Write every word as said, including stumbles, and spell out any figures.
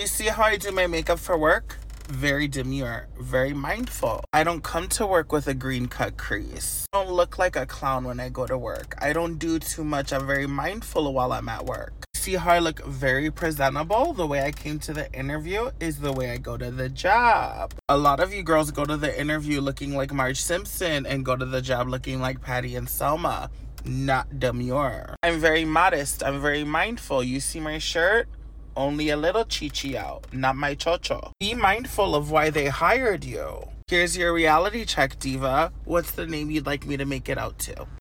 You see how I do my makeup for work? Very demure, very mindful. I don't come to work with a green cut crease. I don't look like a clown when I go to work. I don't do too much. I'm very mindful while I'm at work. See how I look very presentable? The way I came to the interview is the way I go to the job. A lot of you girls go to the interview looking like Marge Simpson and go to the job looking like Patty and Selma. Not demure. I'm very modest. I'm very mindful. You see my shirt? Only a little chichi out, not my chocho. Be mindful of why they hired you. Here's your reality check, diva. What's the name you'd like me to make it out to?